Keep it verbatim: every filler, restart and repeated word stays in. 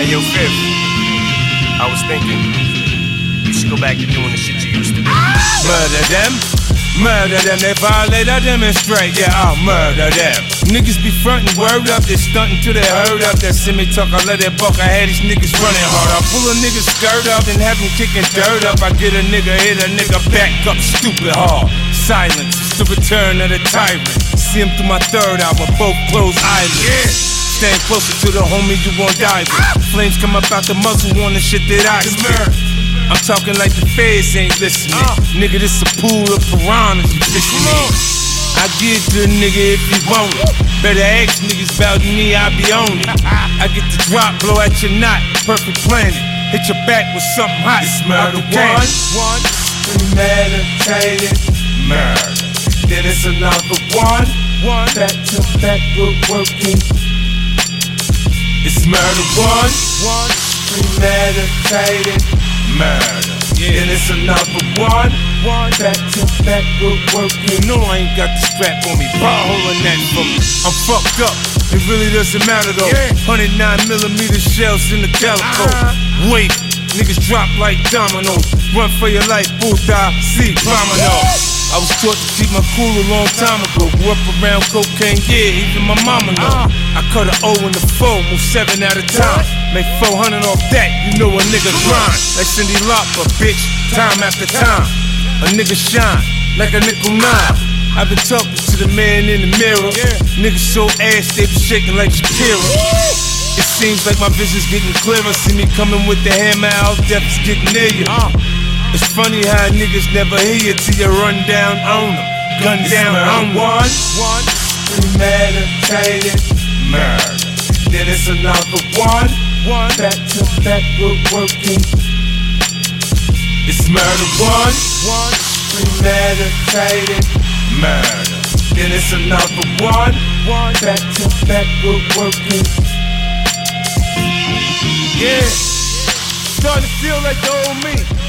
Hey, yo, Fifth, I was thinking, you should go back to doing the shit you used to do. Murder them, murder them, they violate, I demonstrate, yeah, I'll murder them. Niggas be frontin', word up, they stuntin' till they heard up. That semi talk, I let it buck, I had these niggas running hard. I pull a nigga skirt up and have him kicking dirt up. I get a nigga, hit a nigga back up stupid hard. Silence, it's the return of the tyrant. See him through my third album, both closed eyelids. Yeah. Stand closer to the homie you won't die with. Flames come up out the muzzle on the shit that I spit. I'm talking like the feds ain't listening. uh. Nigga, this a pool of piranhas you fishing in. I give to a nigga if he want it. Better ask niggas about me, I be on it. I get the drop, blow at your knot, perfect planet. Hit your back with something hot. It's murder one, one, premeditated murder. Then it's another one, one, back to back, we're working. It's murder one, one, premeditated murder. Yeah. Then it's another one, one, back to back, we're working. No, I ain't got the strap on me, ball holding that for me. I'm fucked up, it really doesn't matter though. Yeah. one oh nine millimeter shells in the calico. Uh-huh. Wait, niggas drop like dominoes. Run for your life, bullseye, see, domino. I was taught to keep my cool a long time ago. Grew up around cocaine, yeah, even my mama know. I cut an O in the four, move seven at a time. Make four hundred off that, you know a nigga grind. Like Cindy Lauper, bitch, time after time. A nigga shine, like a nickel nine. I've been talking to the man in the mirror. Niggas so ass, they be shaking like Shakira. It seems like my vision's getting clearer. See me coming with the hammer out, death is getting near you. It's funny how niggas never hear you till you run down on them. Gun down on one, one, premeditated murder. Then it's another one, one, back to back, we're working. It's murder one, one, premeditated murder. Then it's another one, one, back to back, we're working. Yeah, starting to feel like the old me.